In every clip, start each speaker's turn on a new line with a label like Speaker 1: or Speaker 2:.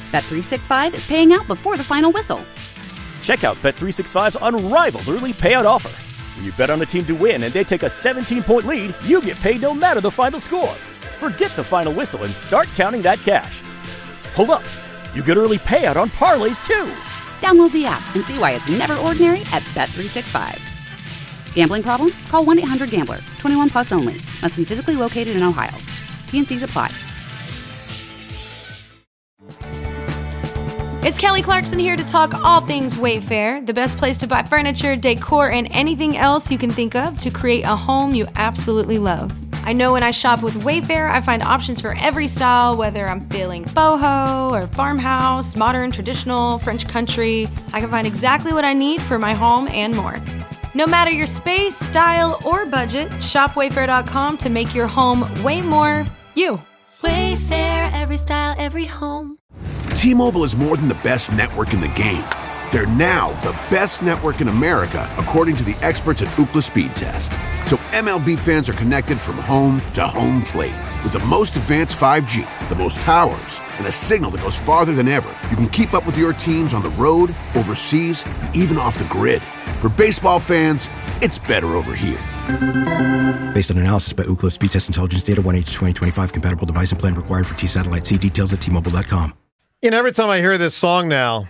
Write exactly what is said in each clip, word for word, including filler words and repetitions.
Speaker 1: Bet three sixty-five is paying out before the final whistle.
Speaker 2: Check out Bet three sixty-five's unrivaled early payout offer. When you bet on a team to win and they take a seventeen-point lead, you get paid no matter the final score. Forget the final whistle and start counting that cash. Hold up. You get early payout on parlays, too.
Speaker 1: Download the app and see why it's never ordinary at Bet three sixty-five. Gambling problem? Call one eight hundred gambler. twenty-one plus only. Must be physically located in Ohio. T and C's apply.
Speaker 3: It's Kelly Clarkson here to talk all things Wayfair, the best place to buy furniture, decor, and anything else you can think of to create a home you absolutely love. I know when I shop with Wayfair, I find options for every style, whether I'm feeling boho or farmhouse, modern, traditional, French country. I can find exactly what I need for my home and more. No matter your space, style, or budget, shop wayfair dot com to make your home way more you.
Speaker 4: Wayfair, every style, every home.
Speaker 5: T-Mobile is more than the best network in the game. They're now the best network in America, according to the experts at Ookla Speed Test. So M L B fans are connected from home to home plate. With the most advanced five G, the most towers, and a signal that goes farther than ever, you can keep up with your teams on the road, overseas, and even off the grid. For baseball fans, it's better over here.
Speaker 6: Based on analysis by Ookla Speed Test Intelligence Data, one H twenty twenty-five compatible device and plan required for T-Satellite. See details at T Mobile dot com.
Speaker 7: You know, every time I hear this song now,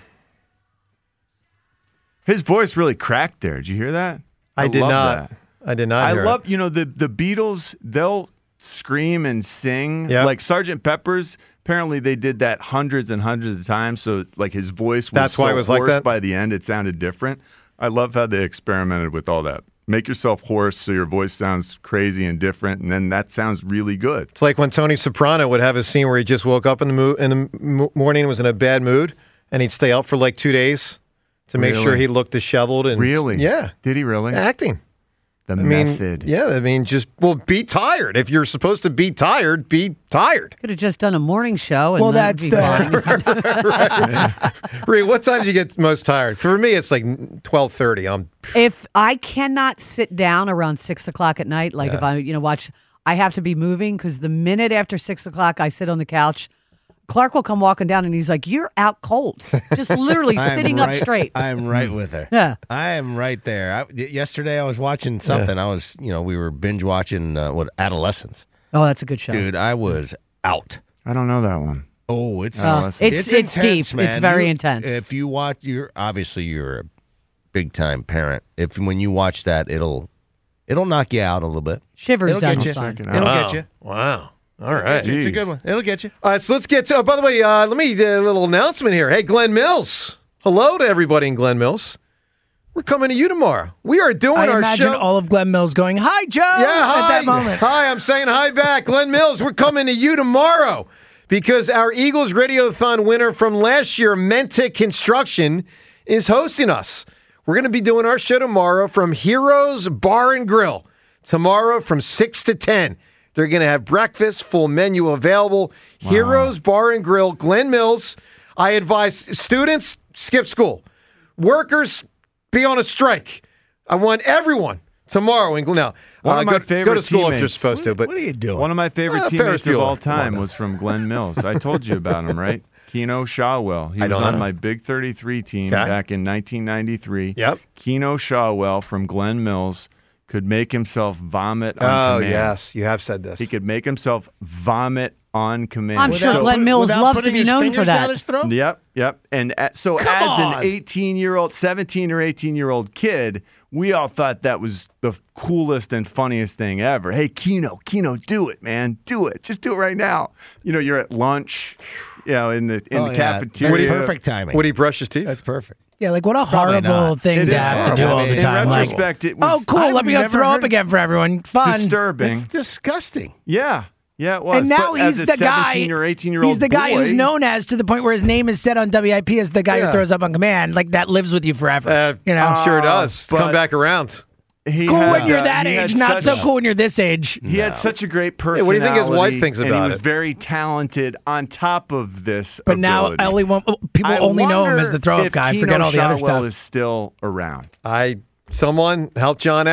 Speaker 8: his voice really cracked there. Did you hear that?
Speaker 7: I, I did not. That. I did not.
Speaker 8: I
Speaker 7: hear
Speaker 8: love,
Speaker 7: it.
Speaker 8: you know, the the Beatles. They'll scream and sing
Speaker 7: yep.
Speaker 8: like Sergeant Pepper's. Apparently, they did that hundreds and hundreds of times. So, like his voice was
Speaker 7: That's
Speaker 8: so
Speaker 7: why it was
Speaker 8: hoarse
Speaker 7: like that?
Speaker 8: By the end, it sounded different. I love how they experimented with all that. Make yourself hoarse so your voice sounds crazy and different, and then that sounds really good.
Speaker 7: It's like when Tony Soprano would have a scene where he just woke up in the mo- in the mo- morning and was in a bad mood, and he'd stay up for like two days to make
Speaker 8: Really?
Speaker 7: sure he looked disheveled. And
Speaker 8: Really?
Speaker 7: Yeah.
Speaker 8: Did he really?
Speaker 7: Acting.
Speaker 8: The
Speaker 7: I mean,
Speaker 8: method.
Speaker 7: yeah, I mean, just, well, be tired. If you're supposed to be tired, be tired.
Speaker 9: Could have just done a morning show. And
Speaker 10: Well,
Speaker 9: that'd
Speaker 10: that's
Speaker 9: be
Speaker 10: the-
Speaker 9: fine.
Speaker 7: Rhea, what time do you get most tired? For me, it's like twelve thirty. I'm
Speaker 9: If I cannot sit down around six o'clock at night, like
Speaker 7: Yeah.
Speaker 9: if I, you know, watch, I have to be moving because the minute after six o'clock, I sit on the couch. Clark will come walking down and he's like, "You're out cold," just literally
Speaker 11: I'm
Speaker 9: sitting
Speaker 11: right-
Speaker 9: up straight.
Speaker 11: I'm right with her.
Speaker 9: Yeah.
Speaker 11: I am right there. I, y- yesterday I was watching something. I was, you know, we were binge watching uh, what Adolescence.
Speaker 9: Oh, that's a good show,
Speaker 11: Dude, I was out.
Speaker 8: I don't know that one.
Speaker 11: Oh, it's
Speaker 9: Uh, it's- it's
Speaker 11: intense,
Speaker 9: deep.
Speaker 11: man.
Speaker 9: It's very
Speaker 11: You-
Speaker 9: intense.
Speaker 11: If you watch, you're obviously you're a big time parent. If when you watch that, it'll it'll knock you out a little bit.
Speaker 9: Shivers
Speaker 11: it'll
Speaker 9: down
Speaker 11: get
Speaker 9: your
Speaker 11: you.
Speaker 9: spine.
Speaker 11: It'll
Speaker 7: wow.
Speaker 11: get you.
Speaker 7: Wow. All right.
Speaker 11: It's a good one. It'll get you.
Speaker 7: All right, so let's get to, oh, by the way, uh, let me do a little announcement here. Hey, Glenn Mills. Hello to everybody in Glen Mills. We're coming to you tomorrow. We are doing
Speaker 10: I
Speaker 7: our
Speaker 10: imagine
Speaker 7: show.
Speaker 10: all of Glen Mills going, "Hi, Joe!"
Speaker 7: Yeah, hi.
Speaker 10: at that moment.
Speaker 7: Hi, I'm saying hi back. Glenn Mills, we're coming to you tomorrow because our Eagles Radiothon winner from last year, Menta Construction, is hosting us. We're going to be doing our show tomorrow from Heroes Bar and Grill. Tomorrow from six to ten. They're going to have breakfast, full menu available. Wow. Heroes Bar and Grill, Glen Mills. I advise students, skip school. Workers, be on a strike. I want everyone tomorrow in Glen. Now,
Speaker 8: One
Speaker 7: uh,
Speaker 8: of my
Speaker 7: go,
Speaker 8: favorite
Speaker 7: go to school
Speaker 8: teammates.
Speaker 7: if you're supposed to. But
Speaker 11: What are you doing?
Speaker 8: One of my favorite
Speaker 7: Uh, Ferris
Speaker 8: teammates of
Speaker 7: Bueller.
Speaker 8: all
Speaker 7: Come on
Speaker 8: time
Speaker 7: now.
Speaker 8: was from Glen Mills. I told you about him, right? Keno Shawwell. He
Speaker 7: I
Speaker 8: was
Speaker 7: don't
Speaker 8: on
Speaker 7: know.
Speaker 8: my Big thirty-three team
Speaker 7: Okay.
Speaker 8: back in nineteen ninety-three.
Speaker 7: Yep.
Speaker 8: Keno Shawwell from Glen Mills could make himself vomit on
Speaker 7: Oh,
Speaker 8: command.
Speaker 7: yes. You have said this.
Speaker 8: He could make himself vomit on command.
Speaker 9: I'm sure
Speaker 8: So-
Speaker 9: Glenn Mills
Speaker 11: Without
Speaker 9: loves to
Speaker 11: putting
Speaker 9: be
Speaker 11: his
Speaker 9: known
Speaker 11: fingers
Speaker 9: for that.
Speaker 11: down his throat?
Speaker 8: Yep, yep. And at, so
Speaker 11: Come
Speaker 8: as
Speaker 11: on.
Speaker 8: an eighteen-year-old, seventeen or eighteen-year-old kid, we all thought that was the coolest and funniest thing ever. Hey, Keno, Keno, do it, man. Do it. Just do it right now. You know, you're at lunch, you know, in the in
Speaker 11: Oh,
Speaker 8: the
Speaker 11: yeah.
Speaker 8: cafeteria.
Speaker 11: That's perfect timing.
Speaker 7: Would he brush his teeth?
Speaker 11: That's perfect.
Speaker 10: Yeah, like what a
Speaker 11: Probably
Speaker 10: horrible
Speaker 11: not.
Speaker 10: thing
Speaker 8: It
Speaker 10: to
Speaker 8: is
Speaker 10: have to do
Speaker 8: horrible.
Speaker 10: all the
Speaker 8: In
Speaker 10: time. Like,
Speaker 8: retrospect, it
Speaker 10: oh,
Speaker 8: was-
Speaker 10: cool.
Speaker 8: I've
Speaker 10: Let me go
Speaker 8: never
Speaker 10: throw up
Speaker 8: heard-
Speaker 10: again for everyone. Fun.
Speaker 8: Disturbing.
Speaker 11: It's disgusting.
Speaker 8: Yeah. Yeah, it was.
Speaker 10: And now
Speaker 8: But as
Speaker 10: he's
Speaker 8: a
Speaker 10: the guy.
Speaker 8: seventeen or eighteen-year-old
Speaker 10: He's the guy
Speaker 8: boy,
Speaker 10: who's known as to the point where his name is said on W I P as the guy
Speaker 7: Yeah.
Speaker 10: who throws up on command. Like that lives with you forever.
Speaker 7: Uh,
Speaker 10: you know,
Speaker 7: I'm sure it does.
Speaker 8: but-
Speaker 7: Come back around.
Speaker 8: He
Speaker 10: cool
Speaker 8: had,
Speaker 10: when you're
Speaker 8: uh,
Speaker 10: that
Speaker 8: he had
Speaker 10: age, not
Speaker 8: such-
Speaker 10: so cool when you're this age.
Speaker 8: He had such a great
Speaker 7: Hey,
Speaker 8: personality.
Speaker 7: what do you think his wife thinks
Speaker 8: And
Speaker 7: about
Speaker 8: he was
Speaker 7: it?
Speaker 8: very talented on top of this.
Speaker 10: But now
Speaker 8: ability.
Speaker 10: I only want people
Speaker 8: I
Speaker 10: only know him
Speaker 8: wonder
Speaker 10: as the throw up
Speaker 8: if
Speaker 10: guy.
Speaker 8: Keno
Speaker 10: Forget all the other
Speaker 8: Shotwell
Speaker 10: stuff.
Speaker 8: is still around.
Speaker 7: I someone help John out.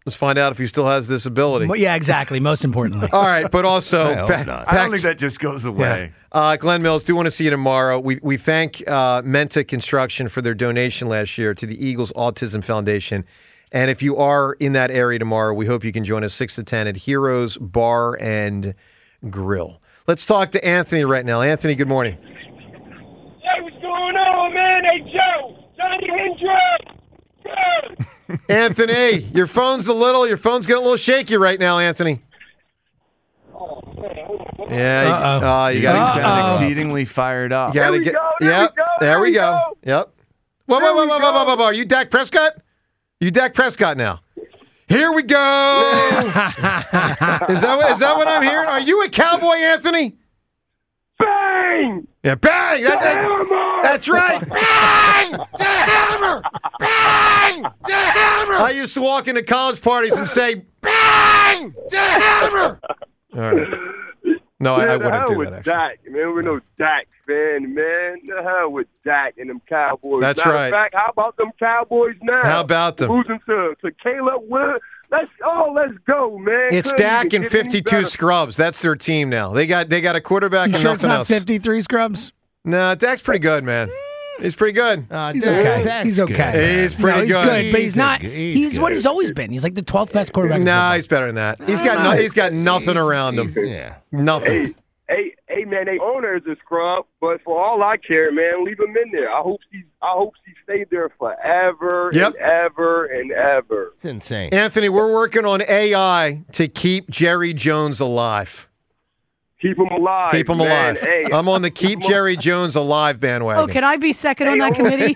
Speaker 7: Let's find out if he still has this ability.
Speaker 10: Well, yeah, exactly. Most importantly.
Speaker 7: All right, but also,
Speaker 8: I, hope
Speaker 7: pa-
Speaker 8: not.
Speaker 7: Pax-
Speaker 8: I don't think that just goes away.
Speaker 7: Yeah. Uh, Glenn Mills, do want to see you tomorrow. We we thank uh, Menta Construction for their donation last year to the Eagles Autism Foundation. And if you are in that area tomorrow, we hope you can join us six to ten at Heroes Bar and Grill. Let's talk to Anthony right now. Anthony, good morning.
Speaker 12: Hey, what's going on, man? Hey, Joe, Johnny Hendricks.
Speaker 7: Anthony, your phone's a little, your phone's getting a little shaky right now, Anthony.
Speaker 12: Oh, man. Hold on, hold on.
Speaker 7: Yeah, you, uh, you
Speaker 8: You
Speaker 7: got
Speaker 8: sound exceedingly fired up.
Speaker 7: You gotta
Speaker 12: There we
Speaker 7: get,
Speaker 12: go, there
Speaker 7: yep,
Speaker 12: we go,
Speaker 7: there,
Speaker 12: there
Speaker 7: we
Speaker 12: we
Speaker 7: go.
Speaker 12: go.
Speaker 7: Yep. Whoa, whoa,
Speaker 12: There
Speaker 7: whoa,
Speaker 12: we
Speaker 7: whoa,
Speaker 12: go.
Speaker 7: whoa, whoa, whoa, Are you Dak Prescott? You Dak Prescott now. Here we go. is that what, is that what I'm hearing? Are you a cowboy, Anthony?
Speaker 12: Bang!
Speaker 7: Yeah, bang! That- that-
Speaker 12: Hammer!
Speaker 7: that's right. Bang! The hammer! Bang! The hammer! I used to walk into college parties and say, bang! The hammer! All right. No, I, I
Speaker 12: Man, the
Speaker 7: wouldn't
Speaker 12: hell
Speaker 7: do
Speaker 12: with
Speaker 7: that, actually.
Speaker 12: Dak, man. We're no Dak fan, man. The hell with Dak and them Cowboys.
Speaker 7: That's
Speaker 12: Matter
Speaker 7: right.
Speaker 12: Of fact, how about them Cowboys now?
Speaker 7: How about them?
Speaker 12: Losing to, to Caleb Wood. Let's oh, let's go, man.
Speaker 7: It's
Speaker 12: Couldn't
Speaker 7: Dak
Speaker 12: even
Speaker 7: and
Speaker 12: get any
Speaker 7: fifty-two
Speaker 12: better.
Speaker 7: scrubs. That's their team now. They got they got a quarterback
Speaker 10: You
Speaker 7: and
Speaker 10: sure it's
Speaker 7: nothing
Speaker 10: not
Speaker 7: else.
Speaker 10: fifty-three scrubs?
Speaker 7: No, Dak's pretty good, man. He's pretty good.
Speaker 11: Uh,
Speaker 10: He's
Speaker 11: Dak-
Speaker 10: okay.
Speaker 11: Dak's
Speaker 10: He's okay.
Speaker 11: good.
Speaker 7: He's pretty
Speaker 10: no, he's
Speaker 7: good.
Speaker 10: good, but he's,
Speaker 11: He's
Speaker 10: not.
Speaker 11: a-
Speaker 10: He's,
Speaker 11: he's
Speaker 10: what
Speaker 11: good.
Speaker 10: he's always been. He's like the twelfth best quarterback. in
Speaker 7: Nah,
Speaker 10: football.
Speaker 7: he's better than that. He's got no, he's got nothing around him.
Speaker 11: Yeah.
Speaker 7: Nothing.
Speaker 12: Hey, hey, man, they owner is a scrub, but for all I care, man, leave him in there. I hope he, I hope he stayed there forever
Speaker 7: Yep.
Speaker 12: and ever and ever.
Speaker 11: It's insane.
Speaker 7: Anthony, we're working on A I to keep Jerry Jones alive.
Speaker 12: Keep him alive.
Speaker 7: Keep him
Speaker 12: man.
Speaker 7: alive.
Speaker 12: Hey,
Speaker 7: I'm on the Keep
Speaker 12: him
Speaker 7: Jerry Jones Alive bandwagon.
Speaker 9: Oh, can I be second on that committee?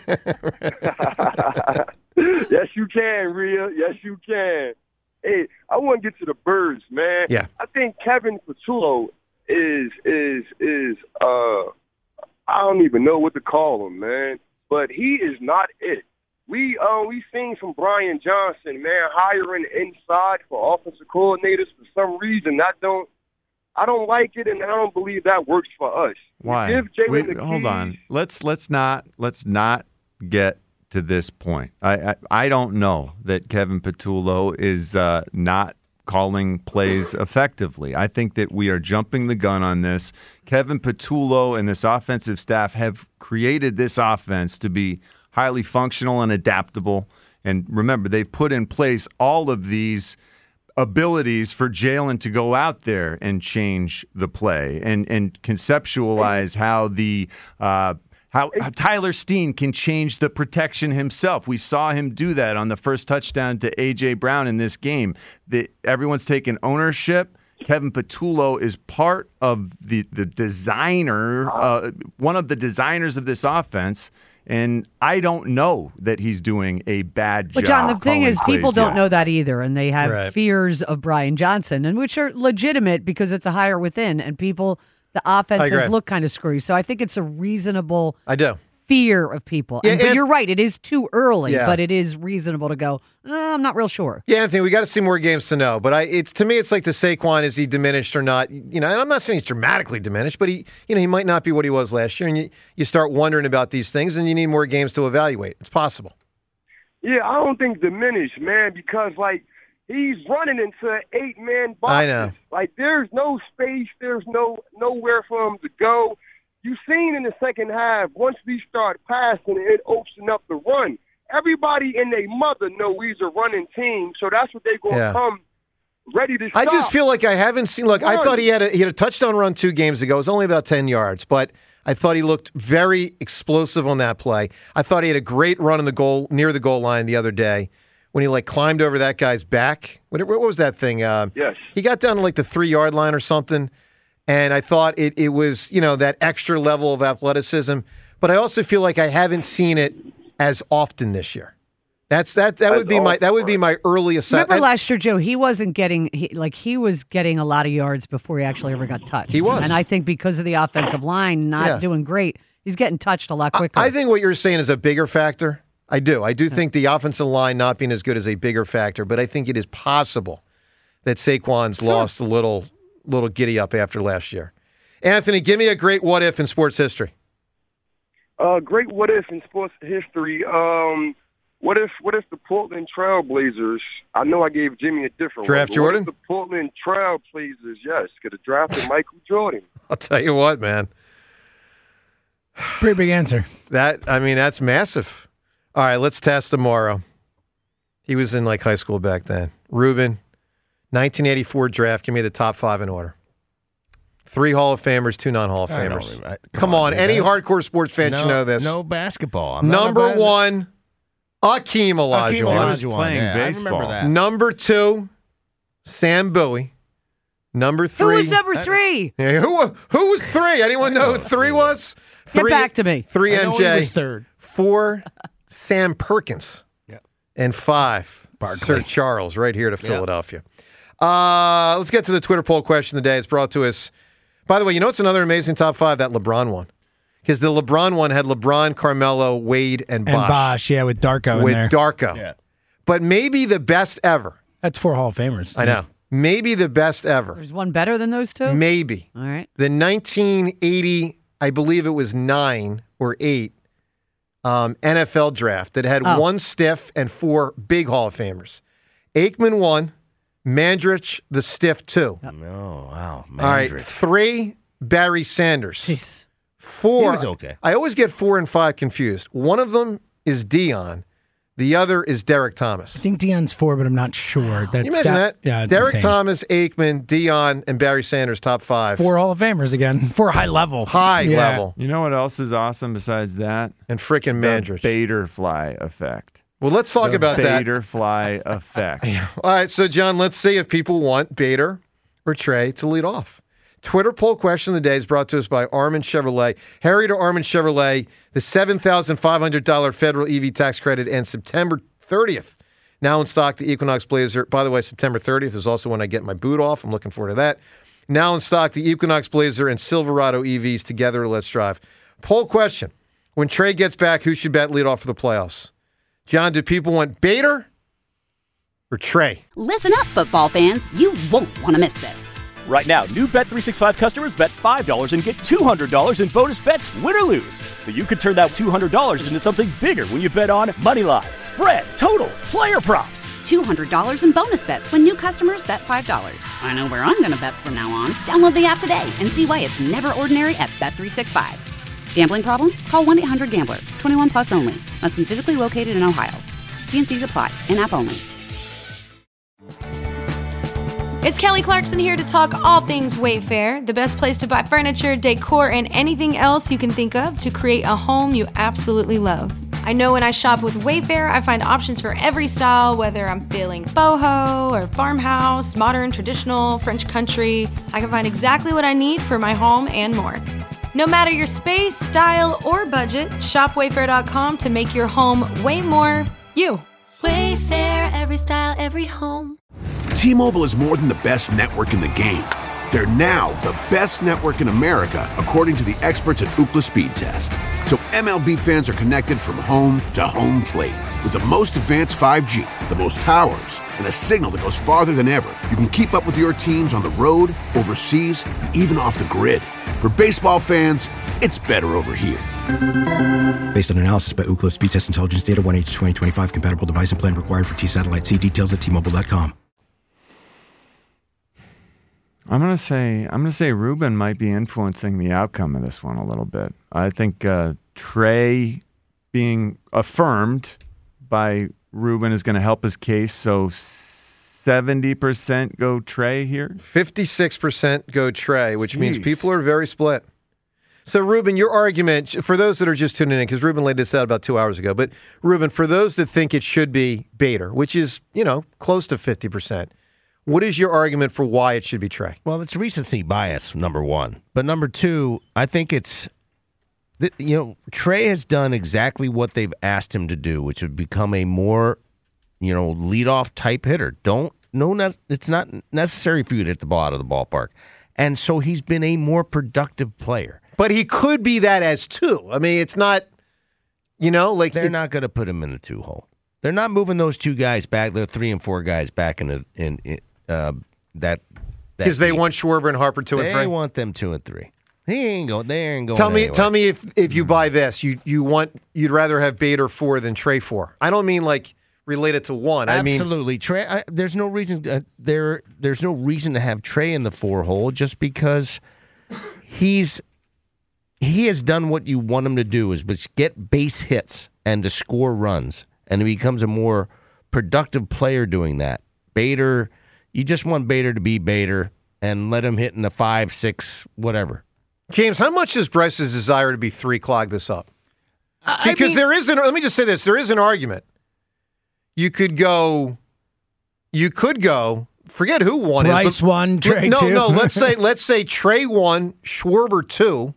Speaker 12: Yes, you can, Rhea. Yes, you can. Hey, I want to get to the birds, man.
Speaker 7: Yeah.
Speaker 12: I think Kevin Patullo is is is uh I don't even know what to call him, man. But he is not it. We uh we seen from Brian Johnson, man, hiring inside for offensive coordinators for some reason. I don't I don't like it, and I don't believe that works for us.
Speaker 8: Why?
Speaker 12: Give Jalen
Speaker 8: Wait,
Speaker 12: the
Speaker 8: hold
Speaker 12: keys.
Speaker 8: on. Let's let's not let's not get to this point. I I, I don't know that Kevin Patullo is uh, not calling plays effectively. I think that we are jumping the gun on this. Kevin Patullo and this offensive staff have created this offense to be highly functional and adaptable. And remember, they've put in place all of these abilities for Jalen to go out there and change the play and and conceptualize how the uh, how, how Tyler Steen can change the protection himself. We saw him do that on the first touchdown to A J Brown in this game. The, everyone's taken ownership. Kevin Patullo is part of the the designer, uh, one of the designers of this offense. And I don't know that he's doing a bad job.
Speaker 9: But John, the thing
Speaker 8: calling
Speaker 9: is, people
Speaker 8: plays
Speaker 9: don't
Speaker 8: yet.
Speaker 9: know that either, and they have
Speaker 7: Right.
Speaker 9: fears of Brian Johnson, and which are legitimate because it's a hire within, and people, the offense
Speaker 7: I agree.
Speaker 9: has looked kind of screwy. So I think it's a reasonable
Speaker 7: I do.
Speaker 9: fear of people.
Speaker 7: Yeah,
Speaker 9: And, but
Speaker 7: and-
Speaker 9: you're right; it is too early,
Speaker 7: Yeah.
Speaker 9: but it is reasonable to go. "Uh, I'm not real sure.
Speaker 7: Yeah, Anthony, we got to see more games to know. But I, it's to me, it's like the Saquon: is he diminished or not? You know, and I'm not saying he's dramatically diminished, but he, you know, he might not be what he was last year. And you, you start wondering about these things, and you need more games to evaluate. It's possible.
Speaker 12: Yeah, I don't think diminished, man, because like he's running into an eight man box.
Speaker 7: I know.
Speaker 12: Like there's no space, there's no nowhere for him to go. You've seen in the second half, once we start passing, it opens up the run. Everybody and their mother know we's a running team, so that's what they're gonna
Speaker 7: Yeah.
Speaker 12: come ready to
Speaker 7: I
Speaker 12: stop.
Speaker 7: just feel like I haven't seen. Look, I
Speaker 12: Run.
Speaker 7: thought he had a he had a touchdown run two games ago. It was only about ten yards, but I thought he looked very explosive on that play. I thought he had a great run in the goal near the goal line the other day when he like climbed over that guy's back. What, what was that thing? Uh,
Speaker 12: Yes.
Speaker 7: he got down to like the three yard line or something, and I thought it it was you know that extra level of athleticism. But I also feel like I haven't seen it as often this year. That's that. That would
Speaker 12: As
Speaker 7: be my
Speaker 12: often,
Speaker 7: that would be my early assessment.
Speaker 9: Remember last year, Joe? He wasn't getting he, like he was getting a lot of yards before he actually ever got touched.
Speaker 7: He was.
Speaker 9: and I think because of the offensive line not
Speaker 7: Yeah.
Speaker 9: doing great, he's getting touched a lot quicker.
Speaker 7: I think what you're saying is a bigger factor. I do. I do think the offensive line not being as good is a bigger factor, but I think it is possible that Saquon's lost a little little giddy up after last year. Anthony, give me a great what if in sports history.
Speaker 12: Uh, great what if in sports history. Um, what if what if the Portland Trailblazers? I know I gave Jimmy a different
Speaker 7: Draft
Speaker 12: one, but
Speaker 7: Jordan?
Speaker 12: What if the Portland Trailblazers, yes, could have drafted Michael Jordan?
Speaker 7: I'll tell you what, man.
Speaker 10: Pretty big answer.
Speaker 7: That I mean, that's massive. All right, let's test tomorrow. He was in like high school back then. Ruben, nineteen eighty-four draft. Give me the top five in order. Three Hall of Famers, two non-Hall of
Speaker 11: I know,
Speaker 7: Famers.
Speaker 11: right?
Speaker 7: Come,
Speaker 11: Come
Speaker 7: on,
Speaker 11: on,
Speaker 7: any
Speaker 11: man.
Speaker 7: hardcore sports fan
Speaker 11: no,
Speaker 7: should know this.
Speaker 11: No basketball. I'm not
Speaker 7: Number
Speaker 11: about-
Speaker 7: one, Akeem
Speaker 11: Hakeem
Speaker 7: Olajuwon.
Speaker 11: Olajuwon,
Speaker 8: playing
Speaker 11: yeah, I
Speaker 8: baseball.
Speaker 11: remember that.
Speaker 7: Number two, Sam Bowie. Number
Speaker 9: Who
Speaker 7: three.
Speaker 9: was number three?
Speaker 7: Yeah, who, who was three? Anyone know who three was?
Speaker 9: Get
Speaker 7: Three,
Speaker 9: back to me.
Speaker 7: Three
Speaker 10: I know
Speaker 7: M
Speaker 10: he
Speaker 7: J.
Speaker 10: was third.
Speaker 7: Four, Sam Perkins.
Speaker 11: Yep.
Speaker 7: And five,
Speaker 10: Barkley.
Speaker 7: Sir Charles, right here to Philadelphia. Uh, let's get to the Twitter poll question of the day. It's brought to us. By the way, you know what's another amazing top five? That LeBron one. Because the LeBron one had LeBron, Carmelo, Wade, and
Speaker 10: And
Speaker 7: Bosh.
Speaker 10: Bosh, yeah, with Darko in
Speaker 7: with
Speaker 10: there.
Speaker 7: Darko.
Speaker 11: Yeah.
Speaker 7: But maybe the best ever.
Speaker 10: That's four Hall of Famers.
Speaker 7: I know. Maybe the best ever.
Speaker 9: There's one better than those two?
Speaker 7: Maybe.
Speaker 9: All right.
Speaker 7: The nineteen eighty, I believe it was nine or eight, um, N F L draft that had
Speaker 9: Oh.
Speaker 7: one stiff and four big Hall of Famers. Aikman one, Mandrich the stiff two.
Speaker 11: No, wow.
Speaker 7: All right,
Speaker 11: Mandrick.
Speaker 7: three, Barry Sanders.
Speaker 9: Jeez.
Speaker 7: Four.
Speaker 11: He was okay.
Speaker 7: I always get four and five confused. One of them is Dion. The other is Derek Thomas.
Speaker 10: I think Dion's four, but I'm not sure. That's
Speaker 7: Can you imagine that?
Speaker 10: Yeah, it's
Speaker 7: Derek
Speaker 10: insane.
Speaker 7: Thomas, Aikman, Dion, and Barry Sanders, top five.
Speaker 10: Four Hall of Famers again. Four high level.
Speaker 7: High
Speaker 10: Yeah.
Speaker 7: level.
Speaker 8: You know what else is awesome besides that?
Speaker 7: And frickin'
Speaker 8: The
Speaker 7: Mandrich.
Speaker 8: Baderfly effect.
Speaker 7: Well, let's talk
Speaker 8: the
Speaker 7: about that.
Speaker 8: Baderfly effect.
Speaker 7: All right, so John, let's see if people want Bader or Trey to lead off. Twitter poll question of the day is brought to us by Armin Chevrolet. Harry to Armin Chevrolet, the seven thousand five hundred dollars federal E V tax credit ends September thirtieth. Now in stock, the Equinox Blazer. By the way, September thirtieth is also when I get my boot off. I'm looking forward to that. Now in stock, the Equinox Blazer and Silverado E Vs together. Let's drive. Poll question. When Trey gets back, who should bet lead off for the playoffs? John, do people want Bader or Trey?
Speaker 1: Listen up, football fans. You won't want to miss this.
Speaker 2: Right now, new Bet three sixty-five customers bet five dollars and get two hundred dollars in bonus bets, win or lose. So you could turn that two hundred dollars into something bigger when you bet on money line, spread, totals, player props.
Speaker 1: two hundred dollars in bonus bets when new customers bet five dollars. I know where I'm going to bet from now on. Download the app today and see why it's never ordinary at Bet three sixty-five. Gambling problem? Call one eight hundred gambler. twenty-one plus only. Must be physically located in Ohio. T and C's apply. In-app only.
Speaker 3: It's Kelly Clarkson here to talk all things Wayfair, the best place to buy furniture, decor, and anything else you can think of to create a home you absolutely love. I know when I shop with Wayfair, I find options for every style, whether I'm feeling boho or farmhouse, modern, traditional, French country. I can find exactly what I need for my home and more. No matter your space, style, or budget, shop wayfair dot com to make your home way more you.
Speaker 4: Wayfair, every style, every home.
Speaker 5: T-Mobile is more than the best network in the game. They're now the best network in America, according to the experts at Ookla Speed Test. So M L B fans are connected from home to home plate. With the most advanced five G, the most towers, and a signal that goes farther than ever, you can keep up with your teams on the road, overseas, and even off the grid. For baseball fans, it's better over here.
Speaker 6: Based on analysis by Ookla Speed Test Intelligence Data, one H twenty twenty-five compatible device and plan required for T-Satellite. See details at T Mobile dot com.
Speaker 8: I'm gonna say I'm gonna say Ruben might be influencing the outcome of this one a little bit. I think uh, Trey being affirmed by Ruben is going to help his case. So seventy percent go Trey here.
Speaker 7: fifty-six percent go Trey, which means
Speaker 8: Jeez.
Speaker 7: people are very split. So, Ruben, your argument, for those that are just tuning in, because Ruben laid this out about two hours ago, but Ruben, for those that think it should be Bader, which is, you know, close to fifty percent, what is your argument for why it should be Trey?
Speaker 11: Well, it's recency bias, number one. But number two, I think it's, th- you know, Trey has done exactly what they've asked him to do, which would become a more, you know, leadoff type hitter. Don't, no, ne- it's not necessary for you to hit the ball out of the ballpark. And so he's been a more productive player.
Speaker 7: But he could be that as two. I mean, it's not, you know, like.
Speaker 11: They're
Speaker 7: it,
Speaker 11: not going to put him in the two hole. They're not moving those two guys back, the three and four guys back in, a, in, in uh, that.
Speaker 7: Because they want Schwarber and Harper two
Speaker 11: they
Speaker 7: and three.
Speaker 11: want them two and three. He ain't going. They ain't going.
Speaker 7: Tell me,
Speaker 11: anywhere.
Speaker 7: tell me if if you buy this, you you want you'd rather have Bader four than Trey four. I don't mean like related to one. I mean
Speaker 11: Absolutely, Trey. I, there's no reason. Uh, there, there's no reason to have Trey in the four hole just because he's he has done what you want him to do, is which get base hits and to score runs, and he becomes a more productive player doing that. Bader, you just want Bader to be Bader and let him hit in the five, six, whatever.
Speaker 7: James, how much does Bryce's desire to be three clog this up?
Speaker 9: I
Speaker 7: Because
Speaker 9: mean-
Speaker 7: there is an. Let me just say this: there is an argument. You could go. You could go. Forget who won it.
Speaker 10: Bryce one, Trey
Speaker 7: no,
Speaker 10: two.
Speaker 7: No, Let's say let's say Trey one, Schwarber two,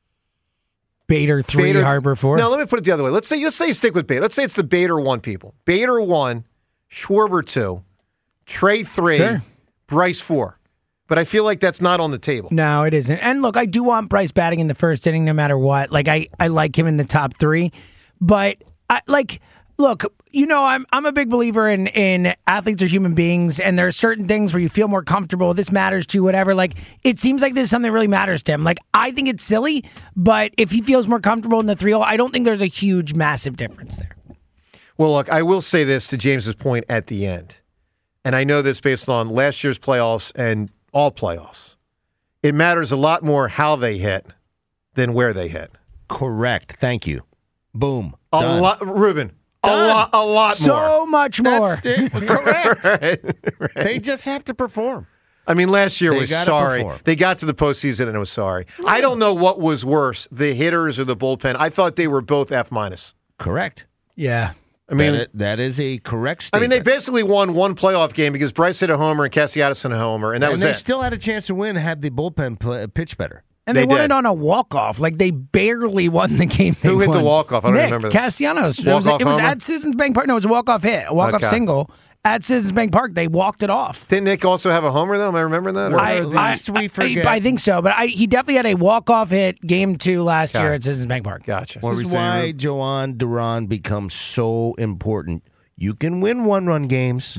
Speaker 10: Bader three,
Speaker 7: Bader-
Speaker 10: Harper four.
Speaker 7: No, let me put it the other way. Let's say let's say you stick with Bader. Let's say it's the Bader one people. Bader one, Schwarber two, Trey three,
Speaker 10: Sure.
Speaker 7: Bryce four. But I feel like that's not on the table.
Speaker 10: No, it isn't. And look, I do want Bryce batting in the first inning no matter what. Like I, I like him in the top three. But I like look, you know, I'm I'm a big believer in in athletes are human beings, and there are certain things where you feel more comfortable. This matters to you, whatever. Like it seems like this is something that really matters to him. Like I think it's silly, but if he feels more comfortable in the three hole, I don't think there's a huge, massive difference there.
Speaker 7: Well, look, I will say this to James's point at the end, and I know this based on last year's playoffs and all playoffs. It matters a lot more how they hit than where they hit.
Speaker 11: Correct. Thank you. Boom.
Speaker 7: A
Speaker 11: Done.
Speaker 7: lot, Ruben. A
Speaker 11: Done.
Speaker 7: lot, a lot more.
Speaker 10: So much more.
Speaker 11: That's it. Correct.
Speaker 7: Right, right.
Speaker 11: They just have to perform.
Speaker 7: I mean, last year
Speaker 11: They
Speaker 7: was
Speaker 11: gotta
Speaker 7: sorry.
Speaker 11: perform.
Speaker 7: They got to the postseason and it was sorry. I don't know what was worse, the hitters or the bullpen. I thought they were both F minus.
Speaker 11: Correct.
Speaker 10: Yeah.
Speaker 7: I mean,
Speaker 11: that, that is a correct
Speaker 7: I
Speaker 11: statement.
Speaker 7: mean, they basically won one playoff game because Bryce hit a homer and Castellanos hit a homer, and that
Speaker 11: and
Speaker 7: was
Speaker 11: they
Speaker 7: it.
Speaker 11: still had a chance to win had the bullpen play, pitch better.
Speaker 10: And they,
Speaker 7: They
Speaker 10: won
Speaker 7: did.
Speaker 10: it on a walk-off. Like, they barely won the game. They
Speaker 7: Who hit the
Speaker 10: won.
Speaker 7: walk-off? I don't
Speaker 10: Nick
Speaker 7: remember this.
Speaker 10: Castellanos. It was,
Speaker 7: Walk-off
Speaker 10: it was
Speaker 7: homer?
Speaker 10: at Citizens Bank Park. No, it was a walk-off hit, a walk-off
Speaker 7: Okay.
Speaker 10: single at Citizens Bank Park. They walked it off.
Speaker 7: Didn't Nick also have a homer, though? Am I remembering that? Or-
Speaker 10: I,
Speaker 11: at least
Speaker 10: I,
Speaker 11: we forget.
Speaker 10: I, I think so, but I, he definitely had a walk-off hit game two last
Speaker 7: Okay.
Speaker 10: year at Citizens Bank Park.
Speaker 7: Gotcha.
Speaker 8: What were
Speaker 11: This
Speaker 8: we
Speaker 11: is
Speaker 8: saying,
Speaker 11: why
Speaker 8: Rube?
Speaker 11: Joan Duran becomes so important. You can win one-run games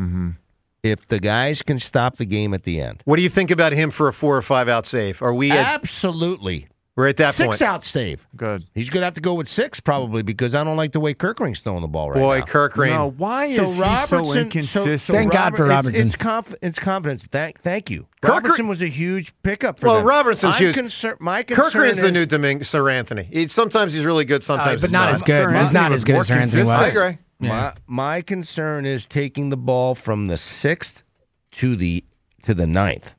Speaker 11: if the guys can stop the game at the end.
Speaker 7: What do you think about him for a four or five out save? Are we at,
Speaker 11: Absolutely.
Speaker 7: we're at that
Speaker 11: Six
Speaker 7: point?
Speaker 11: out save.
Speaker 8: Good.
Speaker 11: He's going to have to go with six probably because I don't like the way Kirkring's throwing the ball right
Speaker 7: Boy,
Speaker 11: now.
Speaker 7: Kirk Rain.
Speaker 8: No, why
Speaker 11: So
Speaker 8: is he so
Speaker 11: Robertson,
Speaker 8: inconsistent?
Speaker 11: so, so
Speaker 10: Thank God for
Speaker 11: Robert-
Speaker 10: Robertson.
Speaker 11: It's, it's, conf, it's confidence. Thank, thank you.
Speaker 7: Kirk-
Speaker 11: Robertson was a huge pickup for
Speaker 7: Well,
Speaker 11: them.
Speaker 7: Robertson's
Speaker 11: I'm
Speaker 7: huge.
Speaker 11: Concern, my concern
Speaker 7: Kirk Rain's
Speaker 11: is
Speaker 7: the new Domingue Sir Anthony. He, sometimes he's really good, sometimes
Speaker 10: but
Speaker 7: he's
Speaker 10: not
Speaker 7: not.
Speaker 10: as good.
Speaker 8: Sir
Speaker 10: He's not
Speaker 8: Anthony
Speaker 10: as good
Speaker 8: was
Speaker 10: as Sir Anthony
Speaker 8: more
Speaker 10: was.
Speaker 7: I
Speaker 8: consistent.
Speaker 7: agree.
Speaker 11: My my concern is taking the ball from the sixth to the to the ninth,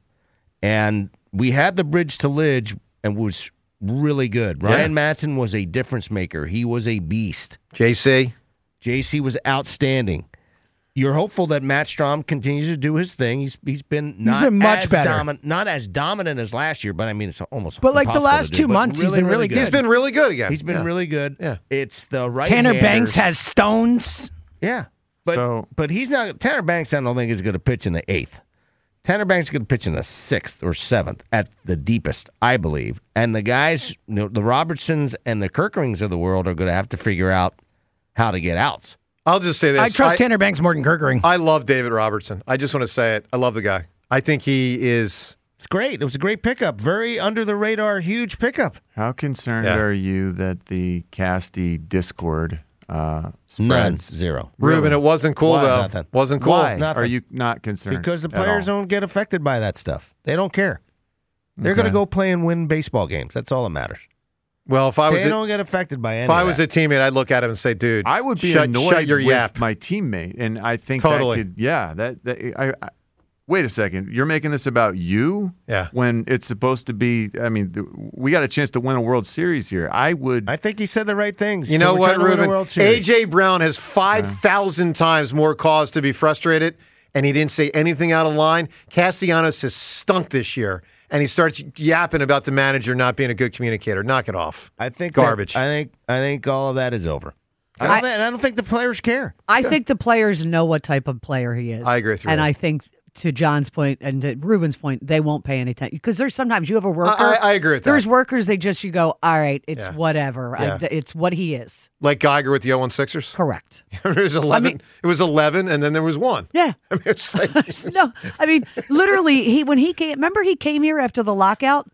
Speaker 11: and we had the bridge to Lidge and was really good. Ryan Madsen was a difference maker. He was a beast.
Speaker 7: J C.
Speaker 11: J C was outstanding. You're hopeful that Matt Strom continues to do his thing. He's he's been not
Speaker 10: been much
Speaker 11: as
Speaker 10: better.
Speaker 11: dominant, not as dominant as last year, but I mean it's almost.
Speaker 10: But, like, the
Speaker 11: impossible
Speaker 10: last
Speaker 11: to do,
Speaker 10: two
Speaker 11: but
Speaker 10: months, he's been really good.
Speaker 7: He's been really good again.
Speaker 11: He's been
Speaker 7: Yeah.
Speaker 11: really good.
Speaker 7: Yeah.
Speaker 11: It's the right.
Speaker 10: Tanner Banks has stones.
Speaker 11: Yeah, but
Speaker 8: So-
Speaker 11: but he's not. Tanner Banks, I don't think is going to pitch in the eighth. Tanner Banks is going to pitch in the sixth or seventh at the deepest, I believe. And the guys, you know, the Robertsons and the Kirkrings of the world are going to have to figure out how to get outs.
Speaker 7: I'll just say this.
Speaker 10: I trust Tanner Banks more than Kirkering.
Speaker 7: I love David Robertson. I just want to say it. I love the guy. I think he is.
Speaker 11: It's great. It was a great pickup. Very under the radar, huge pickup.
Speaker 8: How concerned
Speaker 7: Yeah.
Speaker 8: are you that the Casty Discord uh,
Speaker 11: None,
Speaker 8: spreads?
Speaker 11: zero.
Speaker 7: Ruben, it wasn't cool,
Speaker 11: Why?
Speaker 7: though.
Speaker 11: Nothing.
Speaker 7: Wasn't cool.
Speaker 8: Why
Speaker 11: Nothing.
Speaker 8: are you not concerned?
Speaker 11: Because the
Speaker 8: at
Speaker 11: players
Speaker 8: all?
Speaker 11: don't get affected by that stuff. They don't care. They're
Speaker 8: Okay.
Speaker 11: going to go play and win baseball games. That's all that matters.
Speaker 7: Well, if I was
Speaker 11: They
Speaker 7: a,
Speaker 11: don't get affected by any
Speaker 7: if I
Speaker 11: of
Speaker 7: was
Speaker 11: that.
Speaker 7: a teammate, I'd look at him and say, "Dude,
Speaker 8: I would be
Speaker 7: shut,
Speaker 8: annoyed
Speaker 7: shut your
Speaker 8: with
Speaker 7: yap."
Speaker 8: my teammate, and I think
Speaker 7: Totally.
Speaker 8: that could, yeah, that, that I, I. Wait a second, you're making this about you?
Speaker 7: Yeah.
Speaker 8: When it's supposed to be, I mean, th- we got a chance to win a World Series here. I would.
Speaker 11: I think he said the right things.
Speaker 7: You
Speaker 11: So
Speaker 7: know
Speaker 11: we're
Speaker 7: what,
Speaker 11: trying to win a
Speaker 7: Ruben?
Speaker 11: World
Speaker 7: A
Speaker 11: Series.
Speaker 7: J Brown has five thousand times more cause to be frustrated, and he didn't say anything out of line. Castellanos has stunk this year, and he starts yapping about the manager not being a good communicator. Knock it off.
Speaker 11: I think
Speaker 7: Garbage.
Speaker 11: that- I think I think all of that is over. I
Speaker 9: I-
Speaker 11: don't, thi- and I don't think the players care.
Speaker 9: I think the players know what type of player he is.
Speaker 7: I agree with you,
Speaker 9: And
Speaker 7: Ruben.
Speaker 9: I think, to John's point and to Ruben's point, they won't pay any attention. Because there's sometimes you have a worker.
Speaker 7: I, I agree with that.
Speaker 9: There's workers, they just, you go, all right, it's
Speaker 7: Yeah.
Speaker 9: whatever. I-
Speaker 7: Yeah.
Speaker 9: it's what he is.
Speaker 7: Like Geiger with the oh one Sixers.
Speaker 9: Correct.
Speaker 7: it was eleven.
Speaker 9: mean-
Speaker 7: it was eleven, and then there was one.
Speaker 9: Yeah.
Speaker 7: I mean, it's like,
Speaker 9: no, I mean, literally, he when he came, remember he came here after the lockout?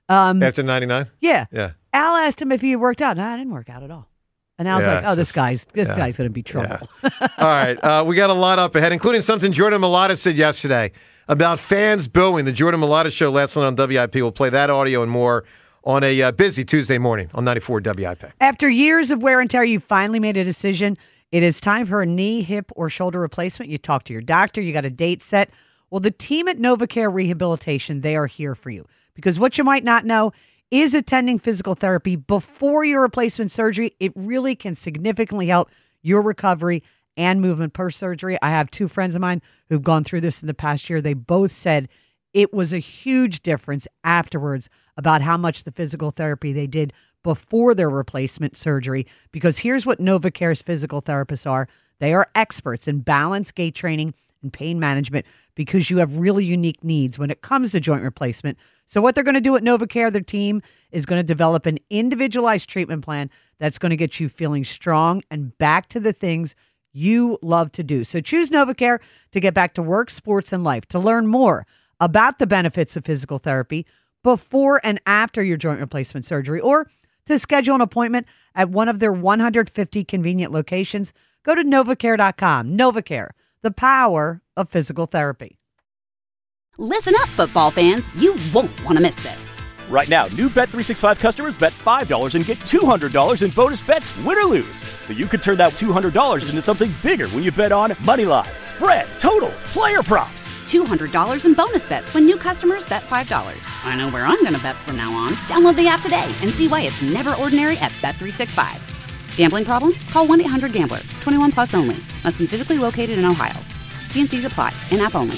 Speaker 9: Um,
Speaker 7: After ninety-nine?
Speaker 9: Yeah.
Speaker 7: Yeah.
Speaker 9: Al asked him if he had worked out. No, I didn't work out at all. And I was
Speaker 7: Yeah,
Speaker 9: like, oh,
Speaker 7: it's
Speaker 9: this
Speaker 7: just-
Speaker 9: guy's this
Speaker 7: yeah.
Speaker 9: guy's going to be trouble.
Speaker 7: All right. Uh, we got a lot up ahead, including something Jordan Mailata said yesterday about fans booing. The Jordan Mailata Show last night on W I P. We'll play that audio and more on a uh, busy Tuesday morning on ninety-four W I P.
Speaker 9: After years of wear and tear, you finally made a decision. It is time for a knee, hip, or shoulder replacement. You talk to your doctor. You got a date set. Well, the team at NovaCare Rehabilitation, they are here for you. Because what you might not know is attending physical therapy before your replacement surgery. It really can significantly help your recovery and movement post-surgery. I have two friends of mine who've gone through this in the past year. They both said it was a huge difference afterwards about how much the physical therapy they did before their replacement surgery. Because here's what NovaCare's physical therapists are. They are experts in balance, gait training, and pain management because you have really unique needs when it comes to joint replacement. So what they're going to do at NovaCare, their team is going to develop an individualized treatment plan that's going to get you feeling strong and back to the things you love to do. So choose NovaCare to get back to work, sports, and life. To learn more about the benefits of physical therapy before and after your joint replacement surgery, or to schedule an appointment at one of their one hundred fifty convenient locations, go to novacare dot com. NovaCare, the power of physical therapy.
Speaker 1: Listen up, football fans. You won't want to miss this.
Speaker 2: Right now, new Bet three sixty-five customers bet five dollars and get two hundred dollars in bonus bets, win or lose. So you could turn that two hundred dollars into something bigger when you bet on money line, spread, totals, player props.
Speaker 1: two hundred dollars in bonus bets when new customers bet five dollars. I know where I'm going to bet from now on. Download the app today and see why it's never ordinary at Bet three sixty-five. Gambling problem? Call one eight hundred gambler. twenty-one plus only. Must be physically located in Ohio. T and C's apply. In-app only.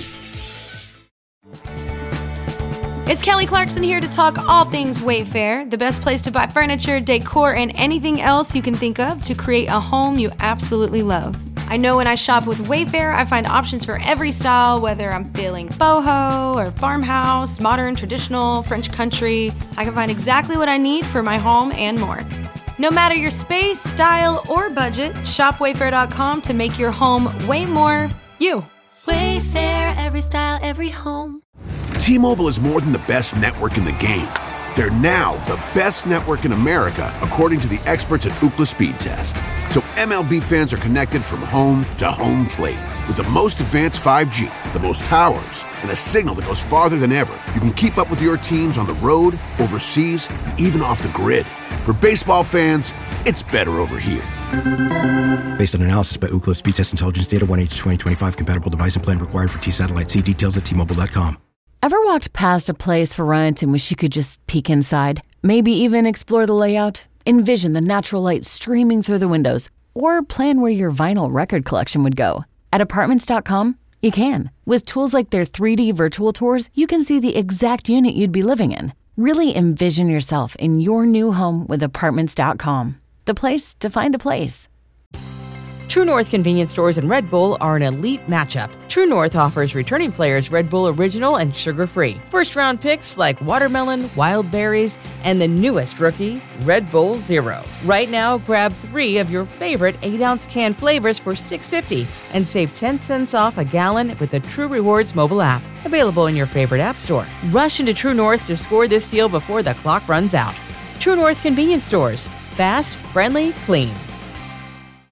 Speaker 3: It's Kelly Clarkson here to talk all things Wayfair, the best place to buy furniture, decor, and anything else you can think of to create a home you absolutely love. I know when I shop with Wayfair, I find options for every style, whether I'm feeling boho or farmhouse, modern, traditional, French country. I can find exactly what I need for my home and more. No matter your space, style, or budget, shop wayfair dot com to make your home way more you.
Speaker 4: Wayfair, every style, every home.
Speaker 5: T-Mobile is more than the best network in the game. They're now the best network in America, according to the experts at Ookla Speed Test. So M L B fans are connected from home to home plate. With the most advanced five G, the most towers, and a signal that goes farther than ever, you can keep up with your teams on the road, overseas, and even off the grid. For baseball fans, it's better over here.
Speaker 6: Based on analysis by Ookla Speed Test Intelligence Data, one H twenty twenty-five compatible device and plan required for T-Satellite. See details at T Mobile dot com.
Speaker 13: Ever walked past a place for rent and wish you could just peek inside? Maybe even explore the layout? Envision the natural light streaming through the windows? Or plan where your vinyl record collection would go? At Apartments dot com, you can. With tools like their three D virtual tours, you can see the exact unit you'd be living in. Really envision yourself in your new home with Apartments dot com. The place to find a place.
Speaker 14: True North convenience stores and Red Bull are an elite matchup. True North offers returning players Red Bull Original and sugar-free. First-round picks like watermelon, wild berries, and the newest rookie, Red Bull Zero. Right now, grab three of your favorite eight-ounce can flavors for six dollars and fifty cents and save ten cents off a gallon with the True Rewards mobile app. Available in your favorite app store. Rush into True North to score this deal before the clock runs out. True North convenience stores. Fast, friendly, clean.